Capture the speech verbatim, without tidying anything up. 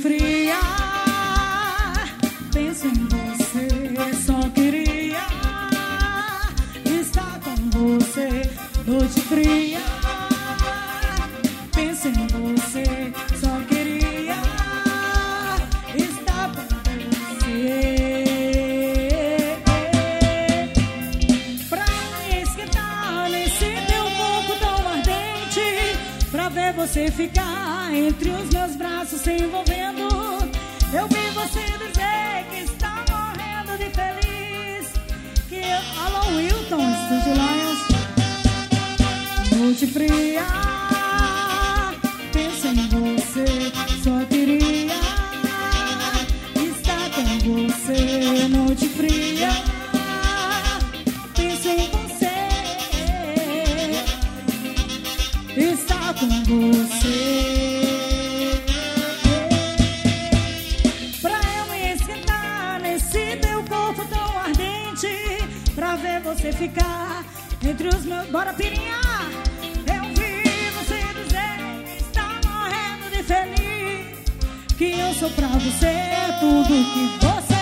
fria, penso em você, só queria estar com você. Noite fria, penso em você, só queria estar com você. Pra me esquentar nesse teu corpo tão ardente, pra ver você ficar entre os meus braços se envolvendo. Eu vi você dizer que está morrendo de feliz, que eu... Alô, Wilton, Estúdio Lions. Noite fria, penso em você, só queria estar com você. Noite fria, penso em você, estar com você. Pra eu me esquentar nesse teu corpo tão ardente, pra ver você ficar entre os meus... Bora, pirinha! Eu vi você dizer que está morrendo de feliz, que eu sou pra você tudo que você